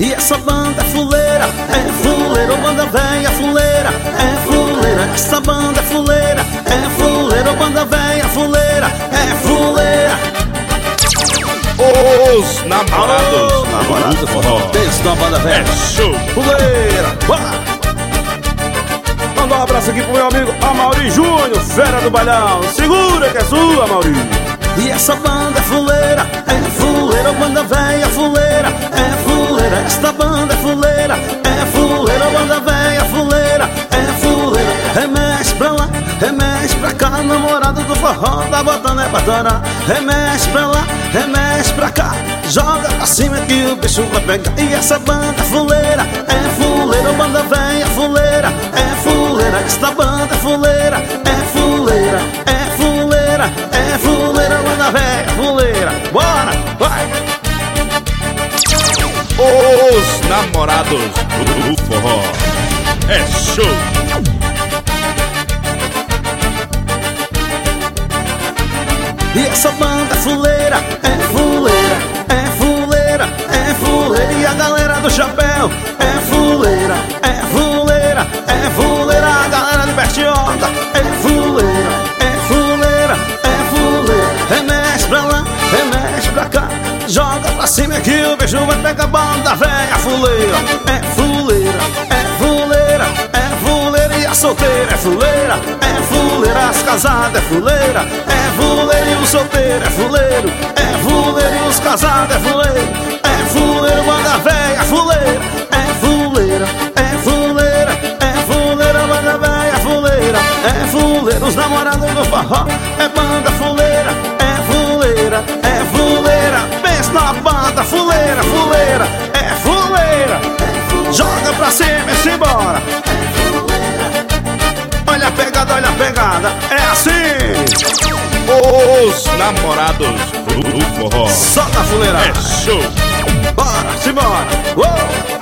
E essa banda é fuleira, ô banda véia fuleira, é fuleira. Essa banda é fuleira, ô banda véia fuleira, é fuleira. Os namorados, Namorado forró, pensa na banda véia, show, fuleira, bora! Manda um abraço aqui pro meu amigo Amaury Júnior, fera do bailão. Segura que é sua, Amaury. E essa banda é fuleira, ô banda véia fuleira, é fuleira. Esta banda é fuleira, ô banda véia fuleira, é fuleira. Remexe pra lá, remexe pra cá, namorado do forró tá botando é pra torar. Remexe pra lá, remexe pra cá, joga pra cima que o bicho vai pegar. E essa banda é fuleira, ô banda véia fuleira, é fuleira. Esta banda é fuleira, é fuleira, banda véia fuleira. Bora, vai! os namorados do forró, é show. E essa banda é fuleira, e a galera do chapéu é fuleira, a galera de Bertioga é fuleira. Remexe pra lá, remexe pra cá, joga pra cima que o bicho vai pegar. Banda véia fuleira, é fuleira. E a solteira é fuleira, as casadas é fuleira, e o solteiro é fuleiro, e os casados é fuleiro, banda véia fuleira, banda véia fuleira, os namorados do forró é banda fuleira, pensa na banda fuleira, é fuleira, joga pra cima e se embora. Olha a pegada, é assim. Os namorados do forró, Só na fuleira, é show. bora, simbora, uou.